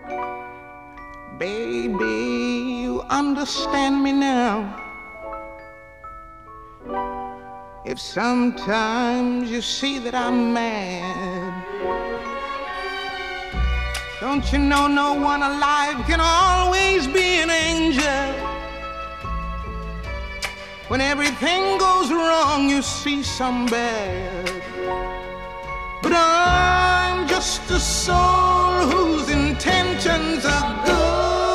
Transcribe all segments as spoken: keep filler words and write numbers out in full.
Baby, you understand me now. If sometimes you see that I'm mad, don't you know no one alive can always be an angel? When everything goes wrong, you see some bad. But I'm just a soul whose intentions are good.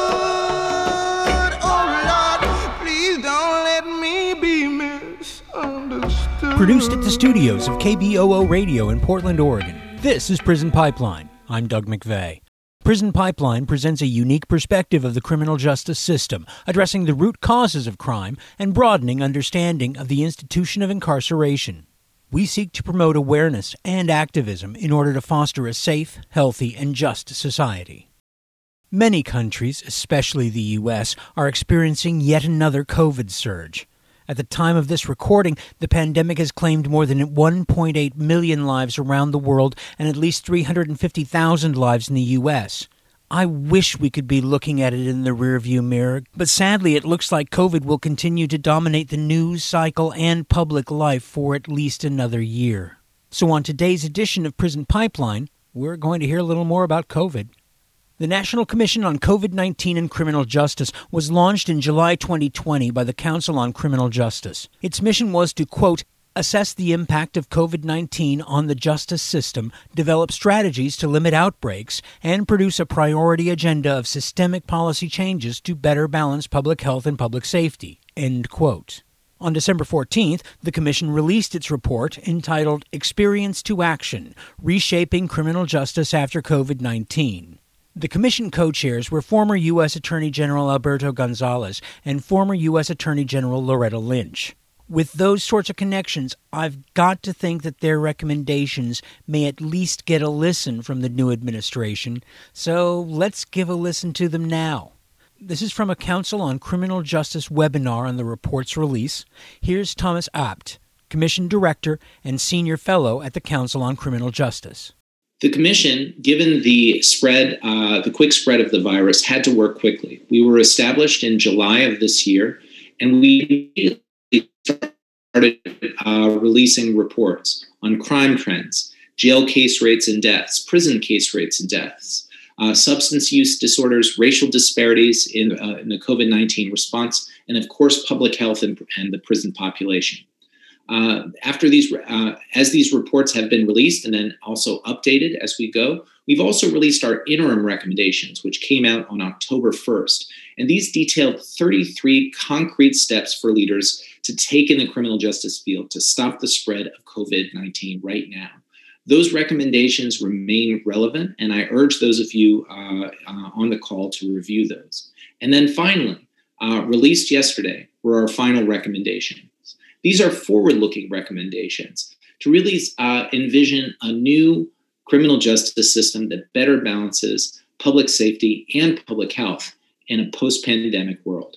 Oh Lord, please don't let me be misunderstood. Produced at the studios of K B O O Radio in Portland, Oregon, this is Prison Pipeline. I'm Doug McVeigh. Prison Pipeline presents a unique perspective of the criminal justice system, addressing the root causes of crime and broadening understanding of the institution of incarceration. We seek to promote awareness and activism in order to foster a safe, healthy, and just society. Many countries, especially the U S, are experiencing yet another COVID surge. At the time of this recording, the pandemic has claimed more than one point eight million lives around the world and at least three hundred fifty thousand lives in the U S. I wish we could be looking at it in the rearview mirror, but sadly it looks like COVID will continue to dominate the news cycle and public life for at least another year. So on today's edition of Prison Pipeline, we're going to hear a little more about COVID. The National Commission on COVID nineteen and Criminal Justice was launched in July twenty twenty by the Council on Criminal Justice. Its mission was to, quote, assess the impact of COVID nineteen on the justice system, develop strategies to limit outbreaks, and produce a priority agenda of systemic policy changes to better balance public health and public safety, end quote. On December fourteenth, the Commission released its report entitled Experience to Action, Reshaping Criminal Justice After COVID nineteen. The Commission co-chairs were former U S Attorney General Alberto Gonzales and former U S Attorney General Loretta Lynch. With those sorts of connections, I've got to think that their recommendations may at least get a listen from the new administration, so let's give a listen to them now. This is from a Council on Criminal Justice webinar on the report's release. Here's Thomas Abt, Commission Director and Senior Fellow at the Council on Criminal Justice. The Commission, given the spread, uh, the quick spread of the virus, had to work quickly. We were established in July of this year, and we immediately started uh, releasing reports on crime trends, jail case rates and deaths, prison case rates and deaths, uh, substance use disorders, racial disparities in, uh, in the COVID nineteen response, and of course, public health and, and the prison population. Uh, after these, uh, as these reports have been released and then also updated as we go, we've also released our interim recommendations, which came out on October first. And these detailed thirty-three concrete steps for leaders to take in the criminal justice field to stop the spread of COVID nineteen right now. Those recommendations remain relevant, and I urge those of you uh, uh, on the call to review those. And then finally, uh, released yesterday were our final recommendations. These are forward-looking recommendations to really uh, envision a new criminal justice system that better balances public safety and public health in a post-pandemic world.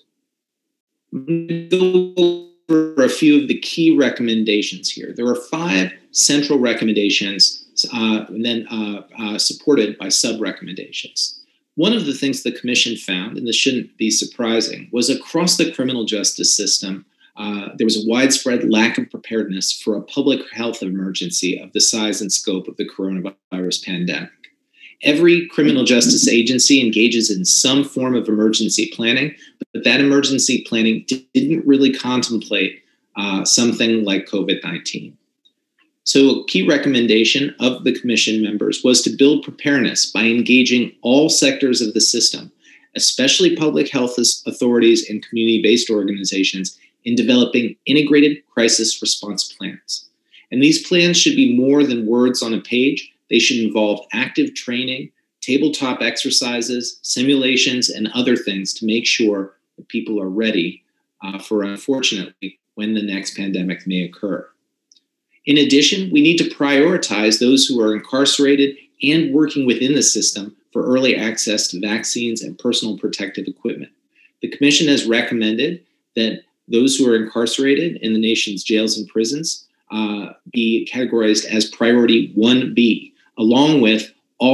I'm going to go over a few of the key recommendations here. There are five central recommendations uh, and then uh, uh, supported by sub-recommendations. One of the things the Commission found, and this shouldn't be surprising, was across the criminal justice system, Uh, there was a widespread lack of preparedness for a public health emergency of the size and scope of the coronavirus pandemic. Every criminal justice agency engages in some form of emergency planning, but that emergency planning didn't really contemplate uh, something like COVID nineteen. So a key recommendation of the Commission members was to build preparedness by engaging all sectors of the system, especially public health authorities and community-based organizations, in developing integrated crisis response plans. And these plans should be more than words on a page. They should involve active training, tabletop exercises, simulations, and other things to make sure that people are ready uh, for, unfortunately, when the next pandemic may occur. In addition, we need to prioritize those who are incarcerated and working within the system for early access to vaccines and personal protective equipment. The Commission has recommended that those who are incarcerated in the nation's jails and prisons uh, be categorized as priority one B, along with all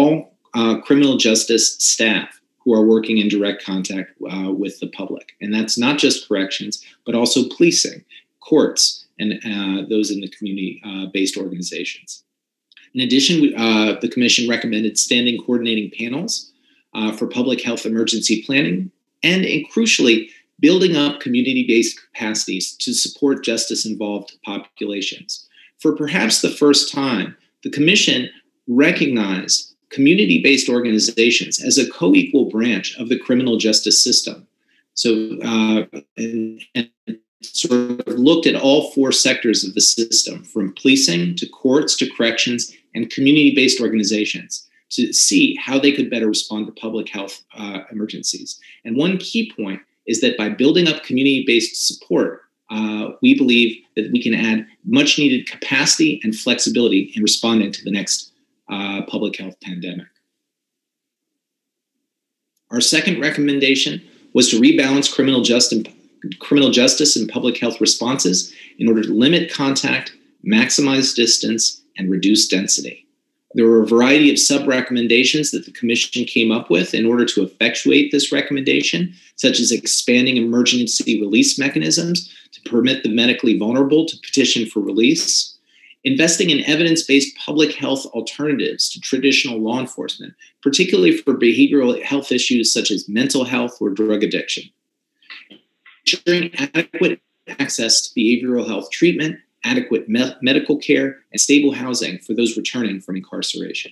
uh, criminal justice staff who are working in direct contact uh, with the public. And that's not just corrections, but also policing, courts, and uh, those in the community-based uh, organizations. In addition, uh, the Commission recommended standing coordinating panels uh, for public health emergency planning and, and, crucially, building up community-based capacities to support justice-involved populations. For perhaps the first time, the Commission recognized community-based organizations as a co-equal branch of the criminal justice system. So, uh, and, and sort of looked at all four sectors of the system, from policing to courts to corrections and community-based organizations, to see how they could better respond to public health uh, emergencies. And one key point is that by building up community-based support, uh, we believe that we can add much-needed capacity and flexibility in responding to the next uh, public health pandemic. Our second recommendation was to rebalance criminal justice criminal justice and public health responses in order to limit contact, maximize distance, and reduce density. There were a variety of sub-recommendations that the Commission came up with in order to effectuate this recommendation, such as expanding emergency release mechanisms to permit the medically vulnerable to petition for release, investing in evidence-based public health alternatives to traditional law enforcement, particularly for behavioral health issues such as mental health or drug addiction, ensuring adequate access to behavioral health treatment, adequate me- medical care, and stable housing for those returning from incarceration.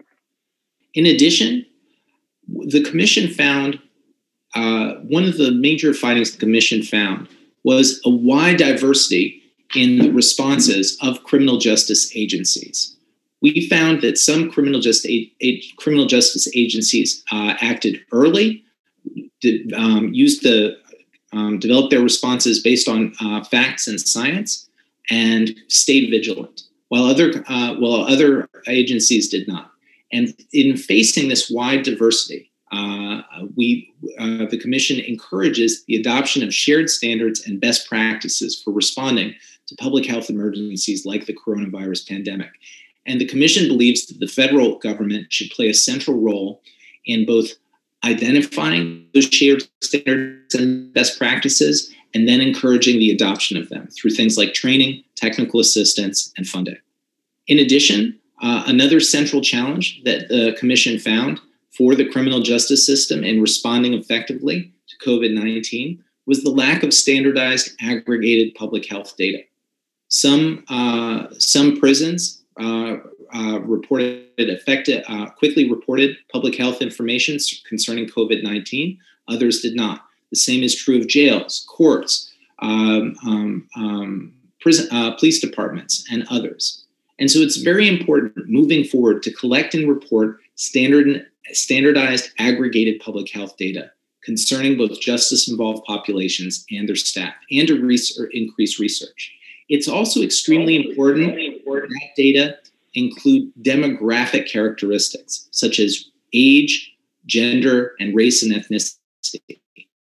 In addition, the Commission found, uh, one of the major findings the Commission found was a wide diversity in the responses of criminal justice agencies. We found that some criminal justice, a- a- criminal justice agencies uh, acted early, did, um, used the Um, developed their responses based on uh, facts and science, and stayed vigilant, while other uh, while other agencies did not. And in facing this wide diversity, uh, we uh, the Commission encourages the adoption of shared standards and best practices for responding to public health emergencies like the coronavirus pandemic. And the Commission believes that the federal government should play a central role in both identifying those shared standards and best practices, and then encouraging the adoption of them through things like training, technical assistance, and funding. In addition, uh, another central challenge that the Commission found for the criminal justice system in responding effectively to COVID nineteen was the lack of standardized, aggregated public health data. Some, uh, some prisons uh, Uh, reported effective, uh, quickly reported public health information concerning COVID nineteen. Others did not. The same is true of jails, courts, um, um, um, prison, uh, police departments, and others. And so it's very important moving forward to collect and report standard, standardized, aggregated public health data concerning both justice-involved populations and their staff, and to res- or increase research. It's also extremely important that data include demographic characteristics such as age, gender, and race and ethnicity.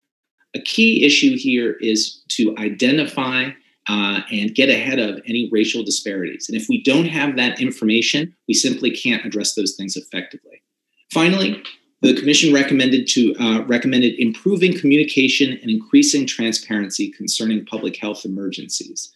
A key issue here is to identify uh, and get ahead of any racial disparities. And if we don't have that information, we simply can't address those things effectively. Finally, the Commission recommended to uh, recommended improving communication and increasing transparency concerning public health emergencies.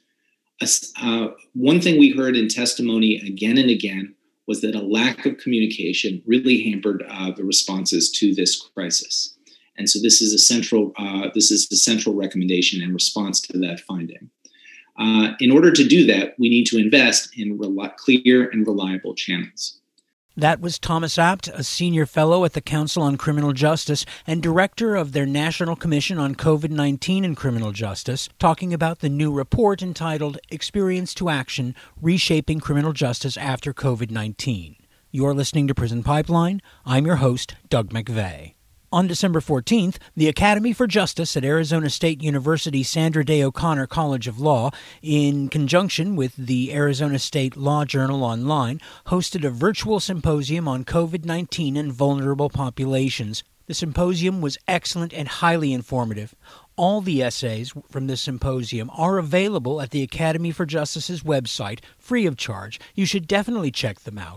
Uh, one thing we heard in testimony again and again was that a lack of communication really hampered uh, the responses to this crisis. And so this is a central, uh, this is the central recommendation in response to that finding. Uh, in order to do that, we need to invest in re- clear and reliable channels. That was Thomas Abt, a senior fellow at the Council on Criminal Justice and director of their National Commission on COVID nineteen and Criminal Justice, talking about the new report entitled Experience to Action, Reshaping Criminal Justice After COVID nineteen. You're listening to Prison Pipeline. I'm your host, Doug McVeigh. On December fourteenth, the Academy for Justice at Arizona State University Sandra Day O'Connor College of Law, in conjunction with the Arizona State Law Journal Online, hosted a virtual symposium on COVID nineteen and vulnerable populations. The symposium was excellent and highly informative. All the essays from this symposium are available at the Academy for Justice's website, free of charge. You should definitely check them out.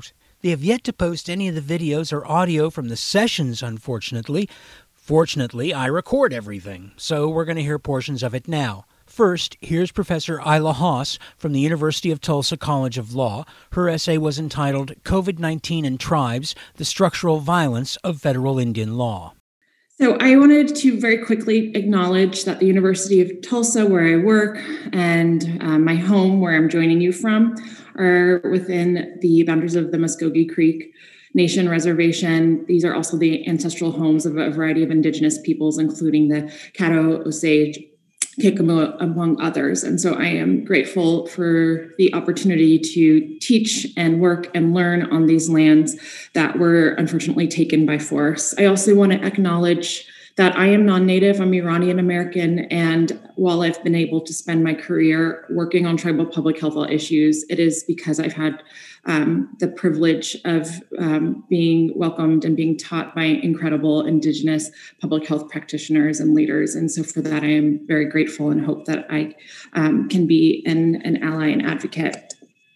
They have yet to post any of the videos or audio from the sessions, unfortunately. Fortunately, I record everything, so we're going to hear portions of it now. First, here's Professor Isla Haas from the University of Tulsa College of Law. Her essay was entitled COVID nineteen and Tribes, the Structural Violence of Federal Indian Law. So I wanted to very quickly acknowledge that the University of Tulsa, where I work, and uh, my home, where I'm joining you from, are within the boundaries of the Muskogee Creek Nation Reservation. These are also the ancestral homes of a variety of indigenous peoples, including the Caddo, Osage, Kickapoo, among others. And so I am grateful for the opportunity to teach and work and learn on these lands that were unfortunately taken by force. I also want to acknowledge that I am non-Native, I'm Iranian American, and while I've been able to spend my career working on tribal public health issues, it is because I've had um, the privilege of um, being welcomed and being taught by incredible Indigenous public health practitioners and leaders. And so for that, I am very grateful and hope that I um, can be an, an ally and advocate.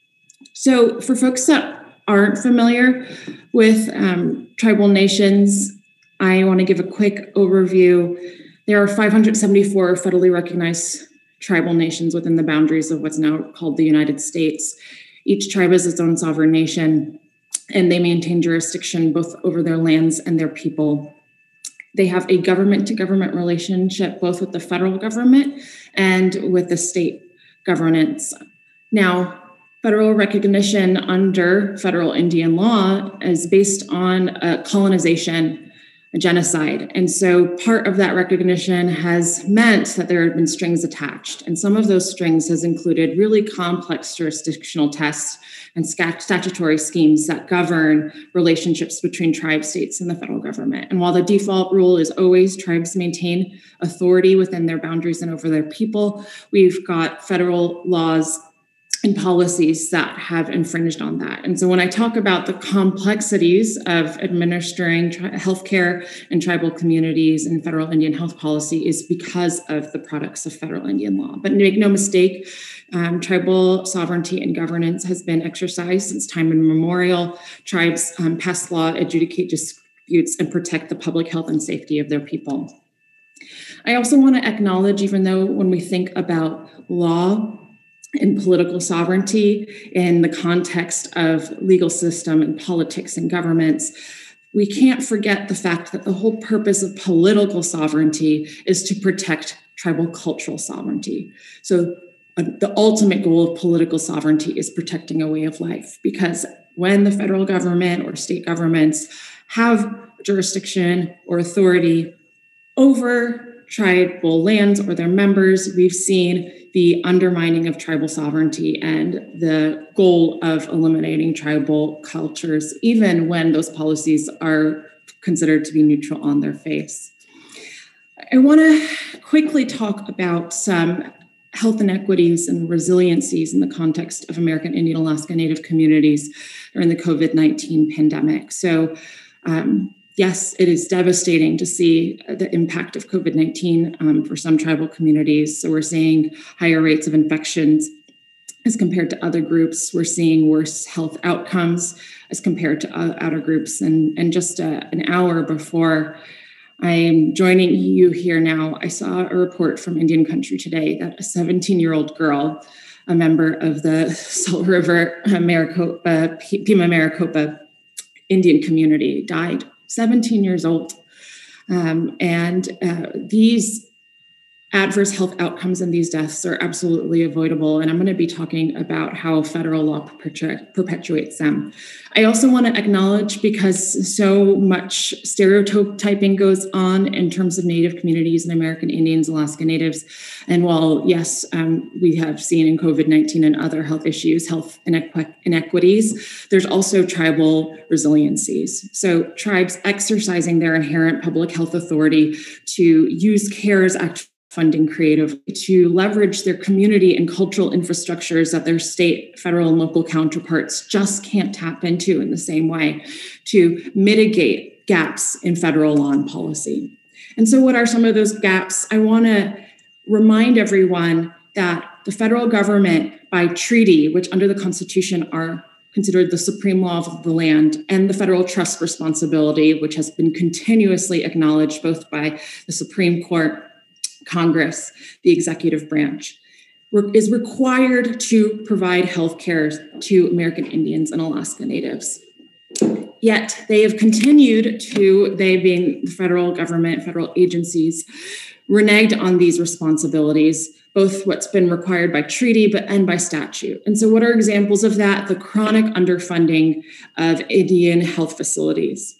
So for folks that aren't familiar with um, tribal nations, I want to give a quick overview. There are five hundred seventy-four federally recognized tribal nations within the boundaries of what's now called the United States. Each tribe is its own sovereign nation, and they maintain jurisdiction both over their lands and their people. They have a government-to-government relationship, both with the federal government and with the state governance. Now, federal recognition under federal Indian law is based on uh, colonization, a genocide. And so part of that recognition has meant that there have been strings attached. And some of those strings has included really complex jurisdictional tests and statutory schemes that govern relationships between tribe states and the federal government. And while the default rule is always tribes maintain authority within their boundaries and over their people, we've got federal laws and policies that have infringed on that. And so when I talk about the complexities of administering tri- healthcare in tribal communities and federal Indian health policy is because of the products of federal Indian law. But make no mistake, um, tribal sovereignty and governance has been exercised since time immemorial. Tribes um, pass law, adjudicate disputes, and protect the public health and safety of their people. I also want to acknowledge, even though when we think about law and political sovereignty in the context of legal system and politics and governments, we can't forget the fact that the whole purpose of political sovereignty is to protect tribal cultural sovereignty. So uh, the ultimate goal of political sovereignty is protecting a way of life, because when the federal government or state governments have jurisdiction or authority over tribal lands or their members, we've seen the undermining of tribal sovereignty and the goal of eliminating tribal cultures, even when those policies are considered to be neutral on their face. I want to quickly talk about some health inequities and resiliencies in the context of American Indian Alaska Native communities during the COVID nineteen pandemic. So, um, yes, it is devastating to see the impact of COVID nineteen um, for some tribal communities. So we're seeing higher rates of infections as compared to other groups. We're seeing worse health outcomes as compared to other groups. And, and just a, an hour before I'm joining you here now, I saw a report from Indian Country Today that a seventeen-year-old girl, a member of the Salt River Maricopa, Pima Maricopa Indian community, died. seventeen years old. Um, and uh, these adverse health outcomes and these deaths are absolutely avoidable. And I'm going to be talking about how federal law perpetu- perpetuates them. I also want to acknowledge, because so much stereotyping goes on in terms of Native communities and American Indians, Alaska Natives. And while, yes, um, we have seen in COVID nineteen and other health issues, health inequ- inequities, there's also tribal resiliencies. So tribes exercising their inherent public health authority to use CARES Act funding creatively, to leverage their community and cultural infrastructures that their state, federal, and local counterparts just can't tap into in the same way, to mitigate gaps in federal law and policy. And so what are some of those gaps? I want to remind everyone that the federal government, by treaty, which under the Constitution are considered the supreme law of the land, and the federal trust responsibility, which has been continuously acknowledged both by the Supreme Court, Congress, the executive branch, is required to provide health care to American Indians and Alaska Natives. Yet they have continued to, they being the federal government, federal agencies, reneged on these responsibilities, both what's been required by treaty but and by statute. And so what are examples of that? The chronic underfunding of Indian health facilities,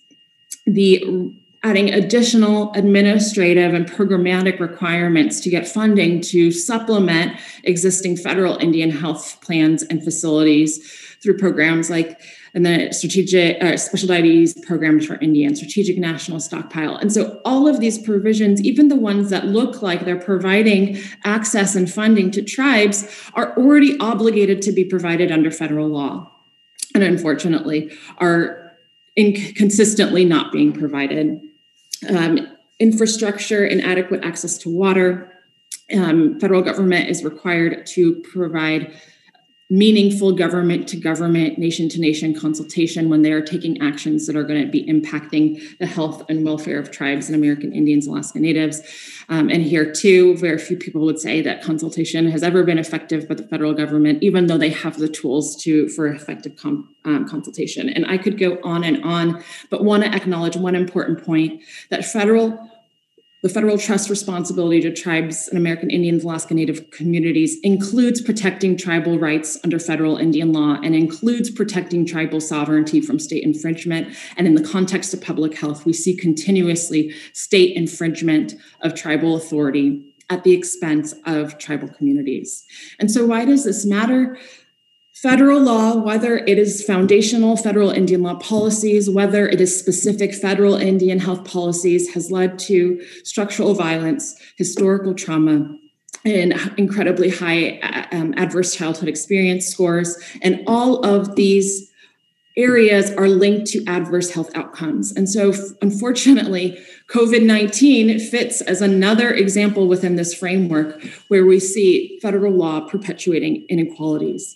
the adding additional administrative and programmatic requirements to get funding to supplement existing federal Indian health plans and facilities through programs like and the strategic uh, special diabetes programs for Indians, strategic national stockpile. And so all of these provisions, even the ones that look like they're providing access and funding to tribes, are already obligated to be provided under federal law. And unfortunately, are inconsistently not being provided. Um, infrastructure, inadequate access to water. Um, federal government is required to provide meaningful government to government, nation to nation consultation when they are taking actions that are going to be impacting the health and welfare of tribes and American Indians, Alaska Natives. Um, and here too, very few people would say that consultation has ever been effective by the federal government, even though they have the tools to for effective com, um, consultation. And I could go on and on, but want to acknowledge one important point, that federal The federal trust responsibility to tribes and American Indians, Alaska Native communities includes protecting tribal rights under federal Indian law and includes protecting tribal sovereignty from state infringement. And in the context of public health, we see continuously state infringement of tribal authority at the expense of tribal communities. And so why does this matter? Federal law, whether it is foundational federal Indian law policies, whether it is specific federal Indian health policies, has led to structural violence, historical trauma, and incredibly high um, adverse childhood experience scores. And all of these areas are linked to adverse health outcomes. And so, unfortunately, COVID nineteen fits as another example within this framework where we see federal law perpetuating inequalities.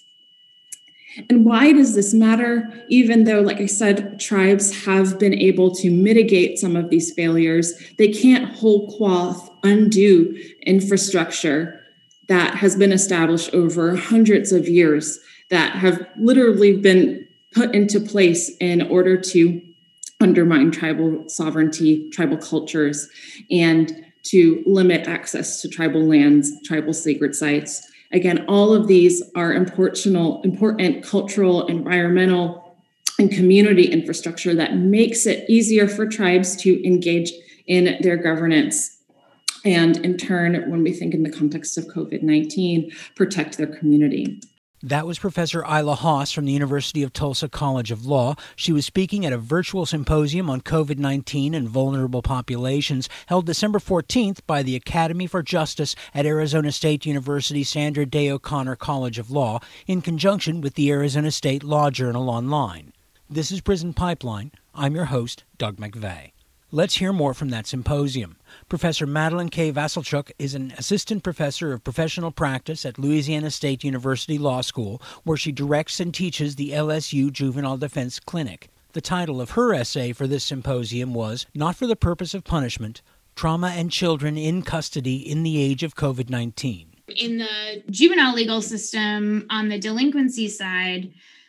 And why does this matter? Even though, like I said, tribes have been able to mitigate some of these failures, they can't whole cloth undo infrastructure that has been established over hundreds of years, that have literally been put into place in order to undermine tribal sovereignty, tribal cultures, and to limit access to tribal lands, tribal sacred sites. Again, all of these are important, important cultural, environmental, and community infrastructure that makes it easier for tribes to engage in their governance. And in turn, when we think in the context of COVID nineteen, protect their community. That was Professor Isla Haas from the University of Tulsa College of Law. She was speaking at a virtual symposium on COVID nineteen and vulnerable populations held December fourteenth by the Academy for Justice at Arizona State University Sandra Day O'Connor College of Law in conjunction with the Arizona State Law Journal Online. This is Prison Pipeline. I'm your host, Doug McVeigh. Let's hear more from that symposium. Professor Madeline K. Vasilchuk is an assistant professor of professional practice at Louisiana State University Law School, where she directs and teaches the L S U Juvenile Defense Clinic. The title of her essay for this symposium was Not for the Purpose of Punishment, Trauma and Children in Custody in the Age of COVID nineteen. In the juvenile legal system, on the delinquency side,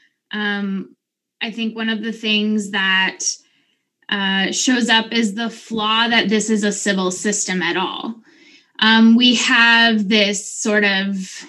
um, I think one of the things that Uh, shows up is the flaw that this is a civil system at all. Um, we have this sort of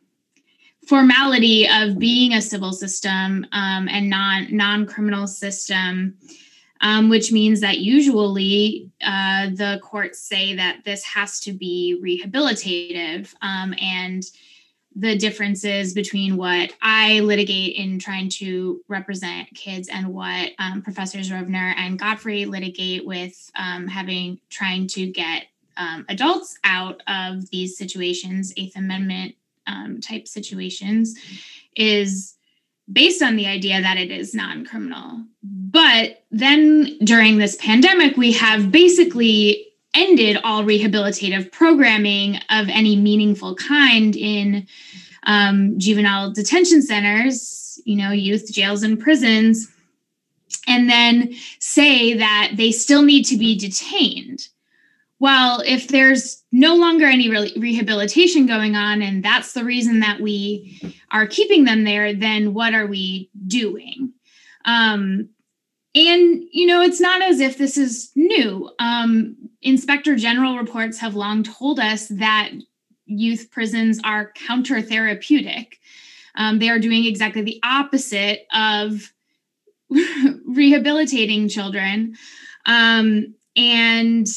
formality of being a civil system um, and non, non-criminal system, um, which means that usually uh, the courts say that this has to be rehabilitative, um, and the differences between what I litigate in trying to represent kids and what um, Professors Rovner and Godfrey litigate with um, having trying to get um, adults out of these situations, Eighth Amendment um, type situations, is based on the idea that it is non-criminal. But then during this pandemic, we have basically ended all rehabilitative programming of any meaningful kind in um, juvenile detention centers as, you know, youth jails and prisons, and then say that they still need to be detained. Well, if there's no longer any re- rehabilitation going on, and that's the reason that we are keeping them there, then what are we doing? Um, and, you know, it's not as if this is new. Um, Inspector General reports have long told us that youth prisons are counter-therapeutic. Um, they are doing exactly the opposite of rehabilitating children. Um, and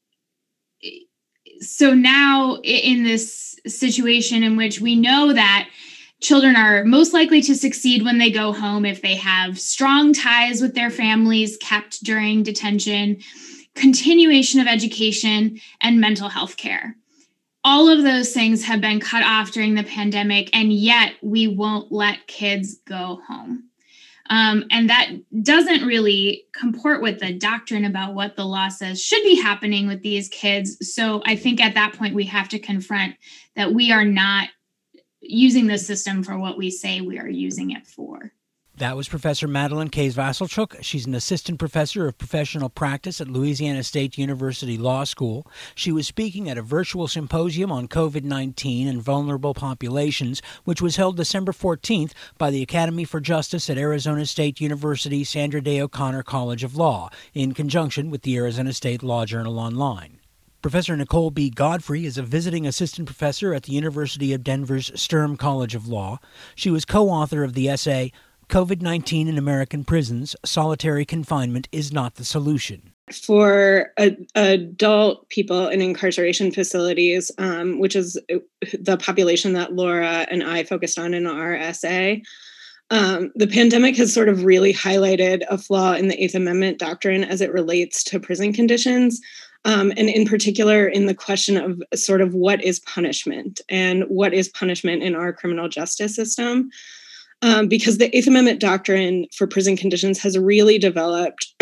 so now in this situation in which we know that children are most likely to succeed when they go home if they have strong ties with their families kept during detention, continuation of education, and mental health care. All of those things have been cut off during the pandemic, and yet we won't let kids go home. Um, and that doesn't really comport with the doctrine about what the law says should be happening with these kids. So I think at that point, we have to confront that we are not using the system for what we say we are using it for. That was Professor Madeline Kays-Vasselchuk. She's an assistant professor of professional practice at Louisiana State University Law School. She was speaking at a virtual symposium on covid nineteen and vulnerable populations, which was held December fourteenth by the Academy for Justice at Arizona State University Sandra Day O'Connor College of Law, in conjunction with the Arizona State Law Journal Online. Professor Nicole B. Godfrey is a visiting assistant professor at the University of Denver's Sturm College of Law. She was co-author of the essay, covid nineteen in American Prisons, Solitary Confinement is Not the Solution. For a, adult people in incarceration facilities, um, which is the population that Laura and I focused on in our essay, um, the pandemic has sort of really highlighted a flaw in the Eighth Amendment doctrine as it relates to prison conditions. Um, and in particular, in the question of sort of what is punishment and what is punishment in our criminal justice system. Um, because the Eighth Amendment doctrine for prison conditions has really developed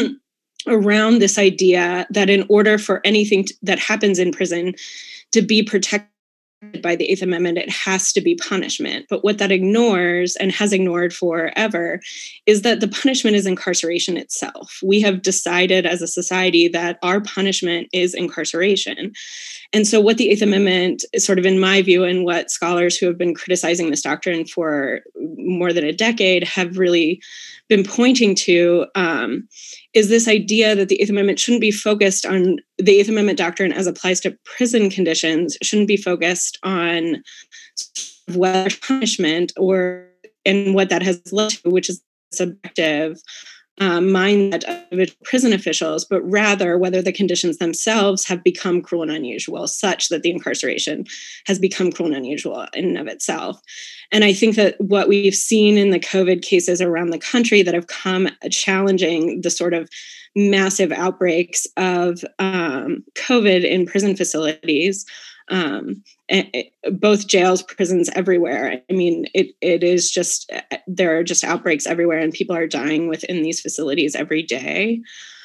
around this idea that in order for anything to, that happens in prison to be protected by the Eighth Amendment, it has to be punishment. But what that ignores and has ignored forever is that the punishment is incarceration itself. We have decided as a society that our punishment is incarceration. And so what the Eighth Amendment is sort of, in my view, and what scholars who have been criticizing this doctrine for more than a decade have really been pointing to, um, is this idea that the Eighth Amendment shouldn't be focused on, the Eighth Amendment doctrine as applies to prison conditions shouldn't be focused on whether punishment or, and what that has led to, which is subjective Um, mindset of prison officials, but rather whether the conditions themselves have become cruel and unusual, such that the incarceration has become cruel and unusual in and of itself. And I think that what we've seen in the COVID cases around the country that have come challenging the sort of massive outbreaks of um, COVID in prison facilities, Um, both jails, prisons, everywhere. I mean, it it is just, there are just outbreaks everywhere and people are dying within these facilities every day.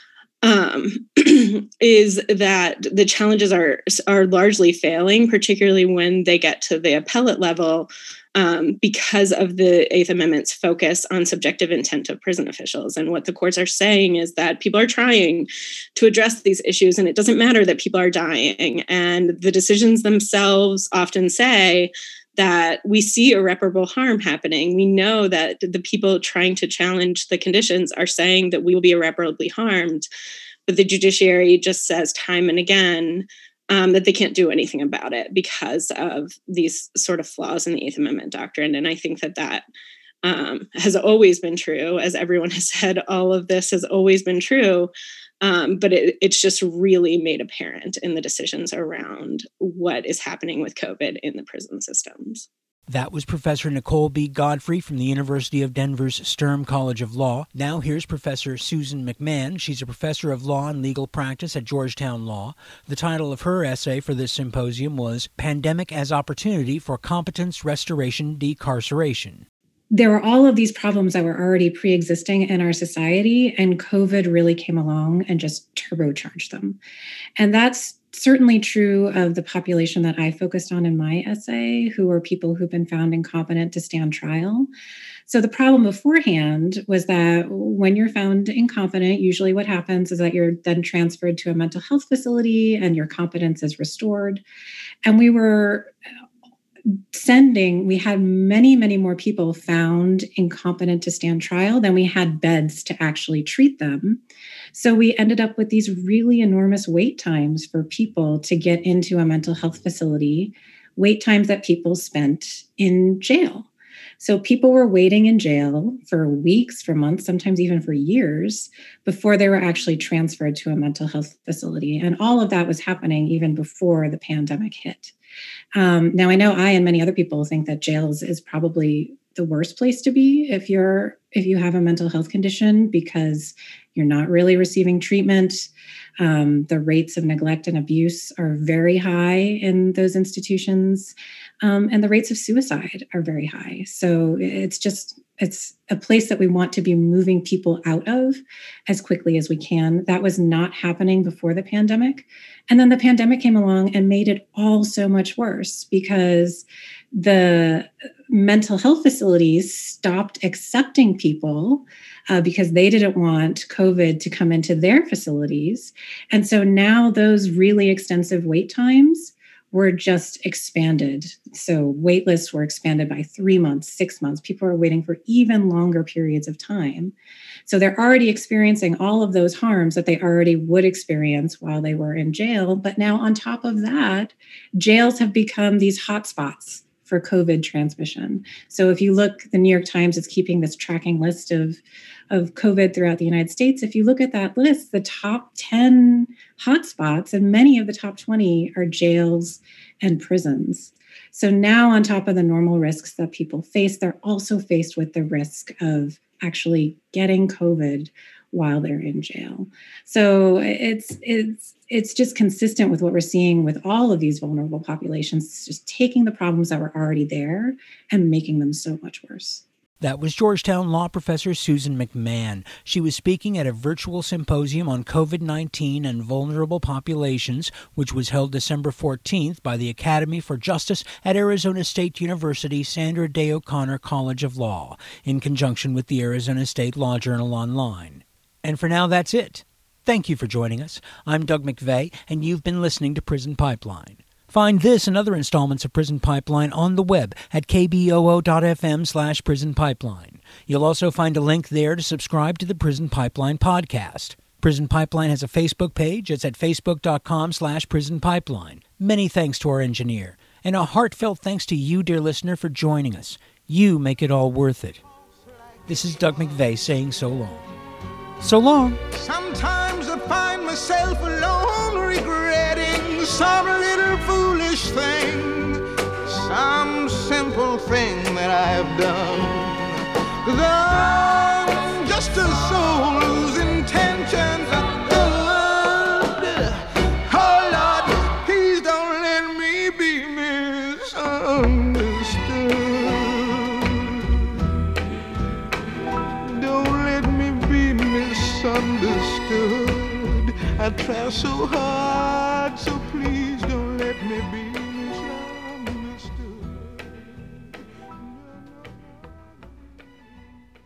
Um, is that the challenges are are largely failing, particularly when they get to the appellate level, um, because of the Eighth Amendment's focus on subjective intent of prison officials. And what the courts are saying is that people are trying to address these issues, and it doesn't matter that people are dying. And the decisions themselves often say that we see irreparable harm happening. We know that the people trying to challenge the conditions are saying that we will be irreparably harmed, but the judiciary just says time and again um, that they can't do anything about it because of these sort of flaws in the Eighth Amendment doctrine. And I think that that um, has always been true. As everyone has said, all of this has always been true. Um, but it, it's just really made apparent in the decisions around what is happening with COVID in the prison systems. That was Professor Nicole B. Godfrey from the University of Denver's Sturm College of Law. Now here's Professor Susan McMahon. She's a professor of law and legal practice at Georgetown Law. The title of her essay for this symposium was Pandemic as Opportunity for Competence Restoration Decarceration. There were all of these problems that were already pre-existing in our society, and COVID really came along and just turbocharged them. And that's certainly true of the population that I focused on in my essay, who are people who've been found incompetent to stand trial. So the problem beforehand was that when you're found incompetent, usually what happens is that you're then transferred to a mental health facility and your competence is restored. And we were sending, we had many, many more people found incompetent to stand trial than we had beds to actually treat them. So we ended up with these really enormous wait times for people to get into a mental health facility, wait times that people spent in jail. So people were waiting in jail for weeks, for months, sometimes even for years before they were actually transferred to a mental health facility. And all of that was happening even before the pandemic hit. Um, now, I know I and many other people think that jails is probably the worst place to be if you're if you have a mental health condition, because you're not really receiving treatment. Um, the rates of neglect and abuse are very high in those institutions, um, and the rates of suicide are very high. So it's just it's a place that we want to be moving people out of as quickly as we can. That was not happening before the pandemic. And then the pandemic came along and made it all so much worse because the mental health facilities stopped accepting people uh, because they didn't want COVID to come into their facilities. And so now those really extensive wait times were just expanded. So wait lists were expanded by three months, six months. People are waiting for even longer periods of time. So they're already experiencing all of those harms that they already would experience while they were in jail. But now on top of that, jails have become these hotspots for COVID transmission. So if you look, the New York Times is keeping this tracking list of, of COVID throughout the United States. If you look at that list, the top ten hotspots and many of the top twenty are jails and prisons. So now on top of the normal risks that people face, they're also faced with the risk of actually getting COVID while they're in jail. So it's it's it's just consistent with what we're seeing with all of these vulnerable populations. It's just taking the problems that were already there and making them so much worse. That was Georgetown law professor Susan McMahon. She was speaking at a virtual symposium on COVID nineteen and vulnerable populations, which was held December fourteenth by the Academy for Justice at Arizona State University Sandra Day O'Connor College of Law, in conjunction with the Arizona State Law Journal Online. And for now, that's it. Thank you for joining us. I'm Doug McVeigh, and you've been listening to Prison Pipeline. Find this and other installments of Prison Pipeline on the web at kboo.fm slash Prison Pipeline. You'll also find a link there to subscribe to the Prison Pipeline podcast. Prison Pipeline has a Facebook page. It's at facebook.com slash Prison Pipeline. Many thanks to our engineer. And a heartfelt thanks to you, dear listener, for joining us. You make it all worth it. This is Doug McVeigh saying so long. So long. Sometimes I find myself alone, regretting some little foolish thing, some simple thing that I've done. 'Cause I'm just a soul whose intentions are good. Oh Lord, please don't let me be misunderstood. Don't let me be misunderstood. I try so hard